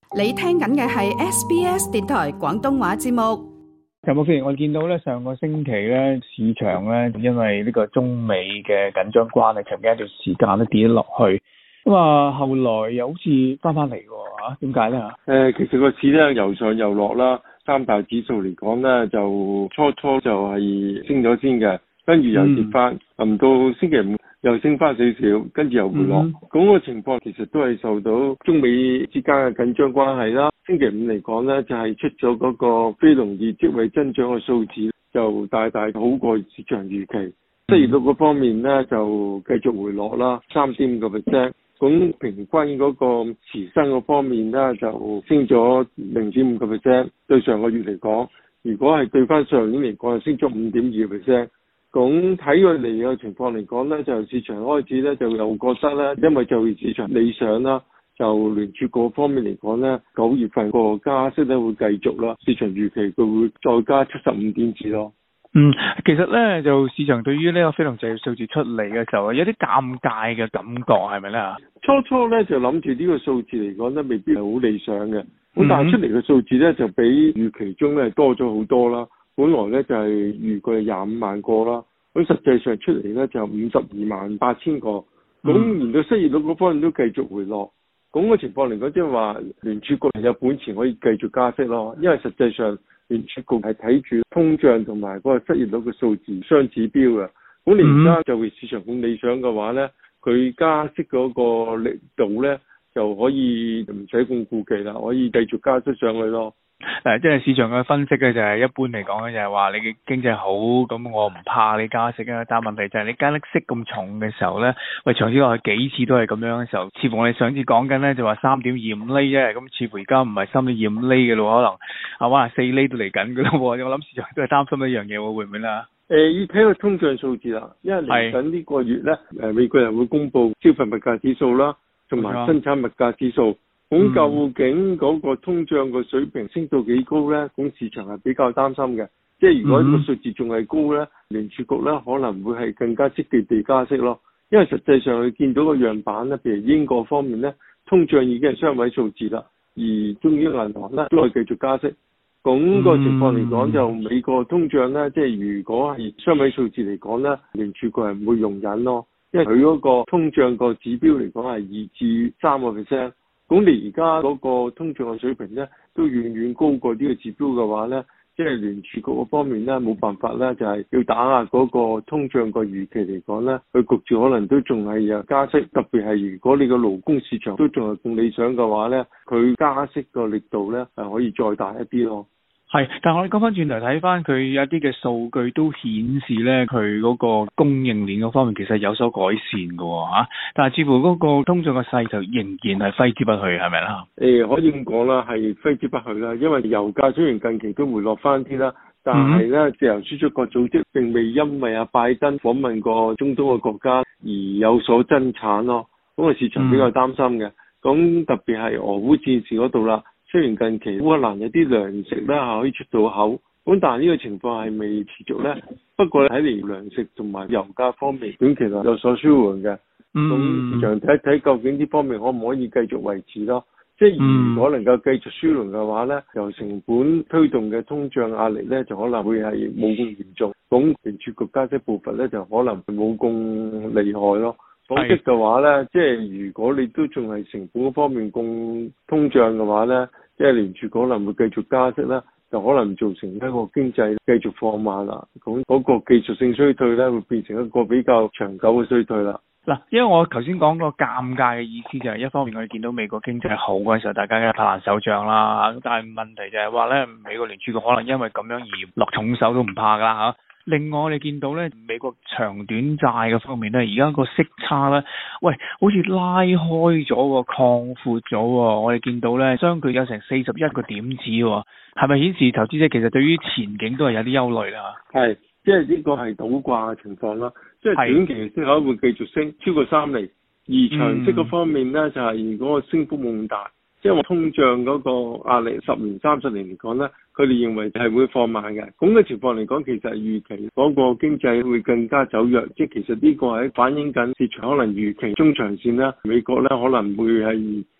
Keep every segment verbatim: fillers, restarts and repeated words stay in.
你聽緊嘅係 S B S 電台廣東話節目。 陳牧師，我見到咧上個星期咧市場咧因為呢個中美嘅緊張關係，曾經一段時間咧跌咗落去，咁啊後來又好似翻翻嚟喎嚇，點解咧嚇？ 誒，其實個市咧由上又落啦，三大指數嚟講咧就初初就係升咗先嘅，跟住又跌翻，臨、嗯、到星期五又升翻少少，跟住又回落。咁、嗯、個情況其實都係受到中美之間嘅緊張關係啦。星期五嚟講咧，就係、是、出咗嗰個非農業職位增長嘅數字，就大大好過市場預期。失業率嗰方面咧就繼續回落啦，三點五個 percent。咁平均嗰個時薪嗰方面咧就升咗零點五個 percent。對上個月嚟講，如果係對翻上年嚟講，升咗五點二個 percent。咁睇佢嚟嘅情況嚟講咧，就市場開始咧就又覺得咧，因為就業市場理想啦，就聯儲局方面嚟講咧，九月份個加息咧會繼續啦，市場預期佢會再加七十五點子咯。 嗯，其實咧就市場對於呢個非農就業數字出嚟嘅時候，有啲尷尬嘅感覺係咪咧？ 初初咧就諗住呢個數字嚟講咧，未必係好理想嘅。咁但係出嚟嘅數字咧就比預期中咧多咗好多啦。本來咧就係預計廿五萬個啦，咁實際上出嚟咧就五十二萬八千個，咁連到失業率嗰方面都繼續回落，咁個情況嚟講，即係話聯儲局有本錢可以繼續加息咯，因為實際上聯儲局係睇住通脹同埋嗰個失業率嘅數字雙指標嘅，咁你而家就業市場咁理想嘅話咧，佢加息嗰個力度咧就可以唔使咁顧忌啦，可以繼續加息上去咯。 誒，即係市場嘅分析嘅就係一般嚟講咧，就係話你嘅經濟好，咁我唔怕你加息啊。但係問題就係你加息咁重嘅時候咧，喂，長此落去幾次都係咁樣嘅時候，似乎我哋上次講緊咧就話三點二五厘啫，咁似乎而家唔係三點二五厘嘅咯，可能啊，哇，四厘都嚟緊嘅咯。我諗市場都係擔心一樣嘢喎，會唔會啦？ 誒、呃，要睇個通脹數字啦，因為嚟緊呢個月咧，誒，美國人會公布消費物價指數啦，同埋生產物價指數。咁究竟嗰個通脹個水平升到幾高呢？咁市場係比較擔心嘅。即係如果個數字仲係高呢，聯儲局呢可能會係更加積極地加息咯。因為實際上佢見到個樣板呢，譬如英國方面呢，通脹已經係雙位數字啦，而中央銀行呢都係繼續加息。咁個情況嚟講，就美國通脹呢，即係如果係雙位數字嚟講呢，聯儲局係唔會容忍咯。因為佢嗰個通脹個指標嚟講係二至三個 percent。咁你而家嗰個通脹嘅水平咧，都遠遠高過呢個指標嘅話咧，即係聯儲局嗰方面咧冇辦法咧，就係要打壓嗰個通脹個預期嚟講咧，佢焗住可能都仲係有加息，特別係如果你個勞工市場都仲係咁理想嘅話咧，佢加息個力度咧係可以再大一啲咯。 係，但係我哋講翻轉頭睇翻佢有一啲嘅數據都顯示咧，佢嗰個供應鏈嗰方面其實有所改善嘅喎嚇，但係似乎嗰個通脹嘅勢頭仍然係揮之不去，係咪啦？誒、 欸，可以咁講啦，係揮之不去啦，因為油價雖然近期都回落翻啲啦，但係咧自由輸出國組織並未因為阿拜登訪問過中東嘅國家而有所增產咯，咁個市場比較擔心嘅。咁、嗯、特別係俄烏戰事嗰度啦。雖然近期烏克蘭有啲糧食咧係可以出到口，咁但係呢個情況係未持續咧。不過睇嚟糧食同埋油價方面短期內有所舒緩嘅。咁、嗯、市場睇一睇究竟呢方面可唔可以繼續維持咯？即係如果能夠繼續舒緩嘅話咧，由成本推動嘅通脹壓力咧就可能會係冇咁嚴重。咁聯儲局加息步伐咧就可能冇咁厲害咯。否則嘅話咧，即係如果你都仲係成本嗰方面咁通脹嘅話咧，即係聯儲可能會繼續加息啦，就可能造成一個經濟繼續放慢啦。咁嗰個技術性衰退咧，會變成一個比較長久嘅衰退啦。 嗱，因為我頭先講個尷尬嘅意思就係一方面我哋見到美國經濟好嗰陣時候，大家嘅拍爛手掌啦嚇，但係問題就係話咧，美國聯儲局可能因為咁樣而落重手都唔怕㗎嚇。另外我哋見到咧，美國長短債嘅方面咧，而家個息差咧，喂，好似拉開咗喎，擴闊咗喎。我哋見到咧，相距有成四十一個點子喎，係咪顯示投資者其實對於前景都係有啲憂慮啦？ 係，即係呢個係倒掛嘅情況啦。即係短期息口會繼續升超過三厘，而長息嗰方面咧、嗯、就係如果個升幅冇咁大。即係話通脹嗰個壓力十年、三十年嚟講咧，佢哋認為係會放慢嘅。咁嘅情況嚟講，其實係預期嗰個經濟會更加走弱。即係其實呢個係反映緊市場可能預期中長線啦，美國咧可能會係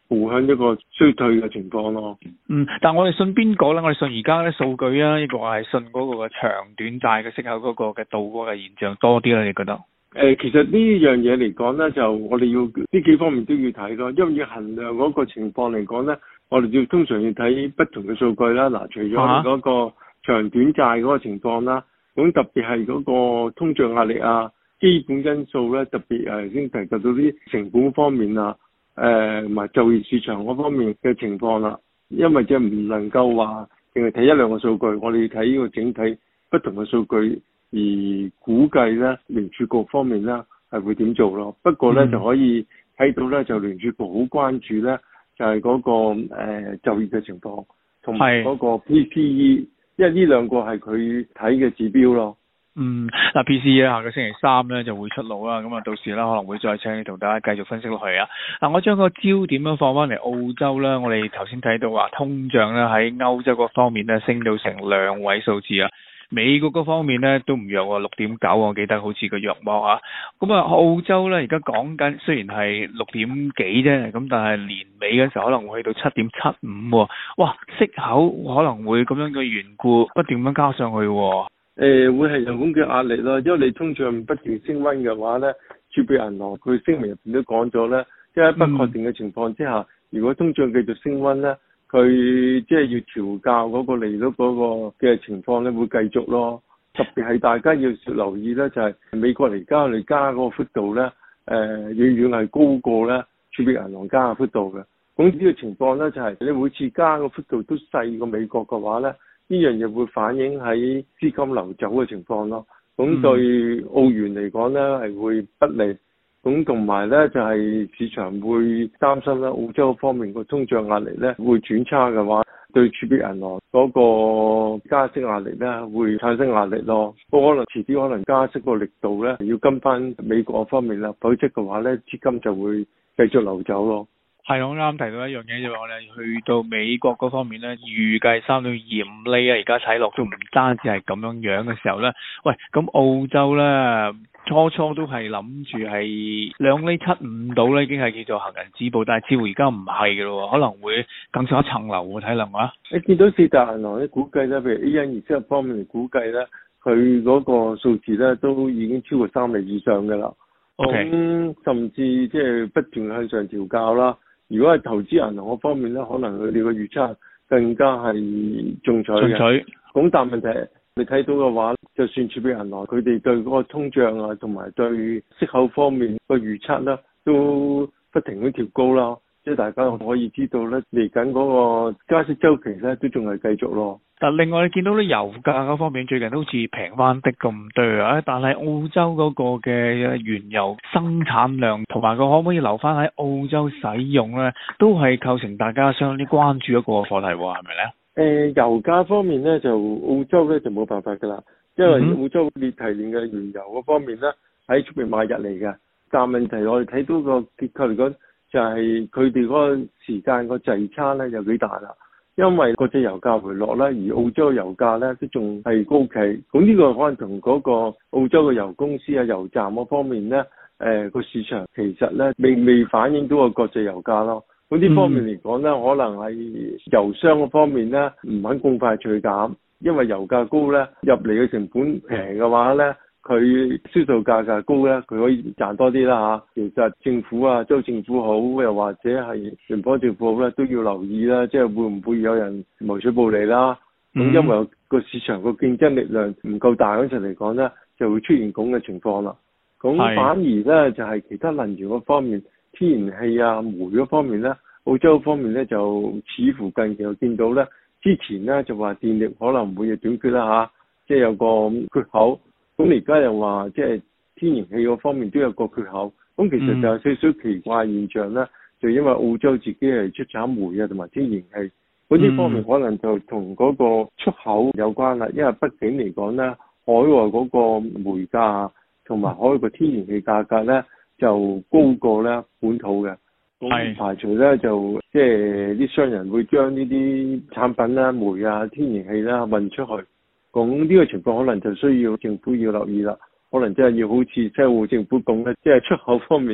步向一個衰退嘅情況咯。 嗯，但我哋信邊個咧？我哋信而家啲數據啊，呢個係信嗰個嘅長短債嘅息口嗰個嘅倒嗰個現象多啲咧？你覺得？ 誒、呃，其實呢樣嘢嚟講咧，就我哋要呢幾方面都要睇咯，因為要衡量嗰個情況嚟講咧，我哋要通常要睇不同嘅數據啦。嗱，除咗嗰個長短債嗰個情況啦，咁特別係嗰個通脹壓力啊、基本因素咧，特別誒先提及到啲成本方面啊，誒同埋就業市場嗰方面嘅情況啦。因為即係唔能夠話淨係睇一兩個數據，我哋要睇呢個整體不同嘅數據。而估計咧，聯儲局方面咧係會點做咯？不過咧、嗯、就可以睇到咧，就聯儲局好關注咧，就係、是、嗰、那個、呃、就業嘅情況，同埋嗰個 P C E，因為呢兩個係佢睇嘅指標咯。 嗯，嗱 P C E 咧，下個星期三咧就會出爐啦，咁啊到時咧可能會再請你同大家繼續分析落去啊。嗱，我將個焦點咧放翻嚟澳洲啦，我哋頭先睇到話通脹咧喺歐洲嗰方面咧升到成兩位數字啊。美國嗰方面咧都唔弱喎，六點九，我記得好似個弱幕啊。咁啊，澳洲咧而家講緊，雖然係六點幾啫，咁但係年尾嘅時候可能會去到七點七五喎。哇，息口可能會咁樣嘅緣故，不斷咁加上去喎。 誒，會係有咁嘅壓力咯，因為你通脹不斷升溫嘅話咧，儲備銀行佢聲明入邊都講咗咧，即係喺不確定嘅情況之下，嗯、如果通脹繼續升溫咧。佢即係要調校嗰個利率嗰個嘅情況咧，會繼續咯。特別係大家要留意咧，就係、是、美國嚟加嚟加嗰個幅度咧，誒、呃、遠遠係高過咧儲備銀行加嘅幅度嘅。咁呢個情況咧，就係、是、你每次加個幅度都細過美國嘅話咧，呢樣嘢會反映喺資金流走嘅情況咯。咁對澳元嚟講咧，係會不利。咁同埋咧就係、是、市場會擔心咧，澳洲方面個通脹壓力咧會轉差嘅話，對儲備銀行嗰個加息壓力咧會產生壓力咯。不過可能遲啲可能加息個力度咧要跟翻美國方面啦，否則嘅話咧資金就會繼續流走咯。 係，我啱提到一樣嘢就係我哋去到美國嗰方面咧，預計三到二五厘啊，而家睇落都唔單止係咁樣樣嘅時候咧，喂，咁澳洲咧初初都係諗住係兩厘七五到咧，已經係叫做行人止步，但係似乎而家唔係嘅咯，可能會更上一層樓喎，睇能啊！ 你見到四大銀行啲估計咧，譬如 A 一 二七方面嚟估計咧，佢嗰個數字咧都已經超過三厘以上嘅啦。咁、okay. 甚至即係不斷向上調校啦。如果係投資銀行嗰方面咧，可能佢哋個預測更加係中取嘅。咁但問題你睇到嘅話，就算儲備銀行佢哋對嗰個通脹啊，同埋對息口方面個預測咧，都不停咁調高啦。即係大家可以知道咧，嚟緊嗰個加息週期咧，都仲係繼續咯。 但另外你見到咧油價嗰方面最近都好似平翻啲咁多啊，但係澳洲嗰個嘅原油生產量同埋佢可唔可以留翻喺澳洲使用咧，都係構成大家相當啲關注一個課題喎，係咪咧？誒、 呃，油價方面咧，就澳洲咧就冇辦法噶啦，因為澳洲列提煉嘅原油嗰方面咧喺出邊買入嚟嘅，但問題我哋睇到個結構嚟講，就係佢哋嗰個時間個滯差咧有幾大啦。因為國際油價回落咧，而澳洲油價咧都仲係高企，咁呢個可能同嗰個澳洲嘅油公司啊、油站嗰方面咧，誒、呃、個市場其實咧未未反映到個國際油價咯。咁呢方面嚟講咧，可能係油商嗰方面咧唔肯咁快去減，因為油價高咧，入嚟嘅成本平嘅話咧。佢銷售價格高咧，佢可以賺多啲啦嚇。其實政府啊，州政府好，又或者係聯邦政府好咧，都要留意啦。即係會唔會有人謀取暴利啦？咁、嗯、因為個市場個競爭力量唔夠大嗰陣嚟講咧，就會出現咁嘅情況啦。咁反而咧就係、是、其他能源嗰方面，天然氣啊、煤嗰方面咧，澳洲方面咧就似乎近期又見到咧，之前咧就話電力可能會有短缺啦嚇，即係有個缺口。咁而家又話即係天然氣嗰方面都有個缺口，咁其實就有少少奇怪現象咧、嗯，就因為澳洲自己係出產煤啊同埋天然氣，嗰啲方面可能就同嗰個出口有關啦。因為畢竟嚟講咧，海外嗰個煤價同埋海外個天然氣價格咧就高過咧本土嘅，咁唔排除咧就即係啲商人會將呢啲產品啦、煤啊、天然氣啦運出去。咁呢個情況可能就需要政府要留意啦，可能真係要好似即係澳政府講咧，即係出口方面咧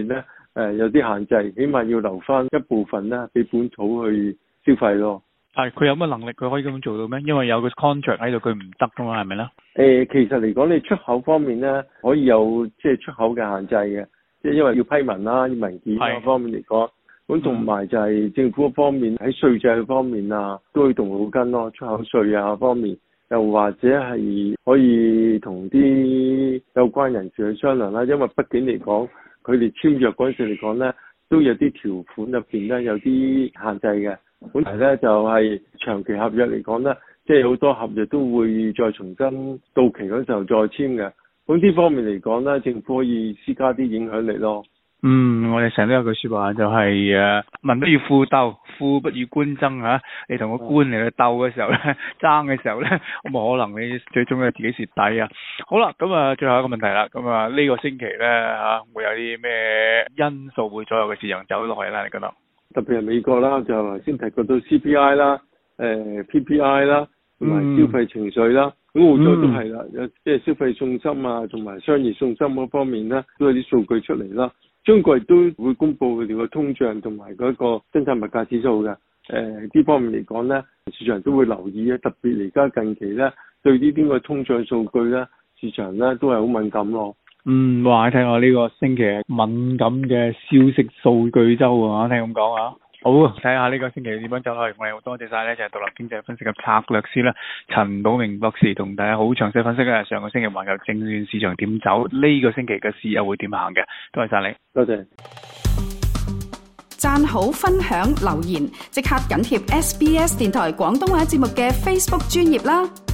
誒有啲限制，起碼要留翻一部分咧俾本土去消費咯。 係佢有乜能力佢可以咁做到咩？因為有個 contract 喺度，佢唔得噶嘛，係咪咧？ 誒，其實嚟講，你出口方面咧可以有即係出口嘅限制嘅，即係因為要批文啦，要文件嗰方面嚟講。咁同埋就係政府方面喺稅制方面啊，都可以動腦筋咯，出口稅啊方面，又或者係可以同啲有關人士去商量啦。因為畢竟嚟講，佢哋簽約嗰陣時嚟講咧，都有啲條款入邊咧有啲限制嘅。本嚟咧就係長期合約嚟講咧，即係好多合約都會再重新到期嗰時候再簽嘅。咁呢方面嚟講咧，政府可以施加啲影響力咯。 嗯，我哋成日都有句說話就係、是、誒，民不與富鬥，富不與官爭吓、啊。你同個官嚟去鬥嘅時候咧，爭嘅時候咧，咁冇可能你最終係自己蝕底啊。好啦，咁啊，最後一個問題啦，咁啊呢個星期咧吓會有啲咩因素會左右嘅市場走落去啦？你覺得？ 特別係美國啦，就先提及到 C P I 啦、誒、呃、P P I 啦，同埋消費情緒啦。咁澳洲都係啦，有即係消費信心啊，同埋商業信心嗰方面咧，都有啲數據出嚟啦。中國亦都會公布佢哋個通脹同埋嗰個生產物價指數嘅。誒、呃、呢方面嚟講咧，市場都會留意啊。特別而家近期咧，對呢啲個通脹數據咧，市場咧都係好敏感咯。 嗯，哇！睇下呢個星期敏感嘅消息數據周啊，聽咁講啊。好，睇下呢個星期點樣走落去。我哋好多謝晒咧，就係獨立經濟分析嘅策略師啦，陳寶明博士同大家好詳細分析咧，上個星期環球證券市場點走，呢、這個星期嘅市又會點行嘅。多謝晒你， 多謝。 讚好、分享、留言，即刻緊貼 S B S 電台廣東話節目嘅 Facebook 專頁啦。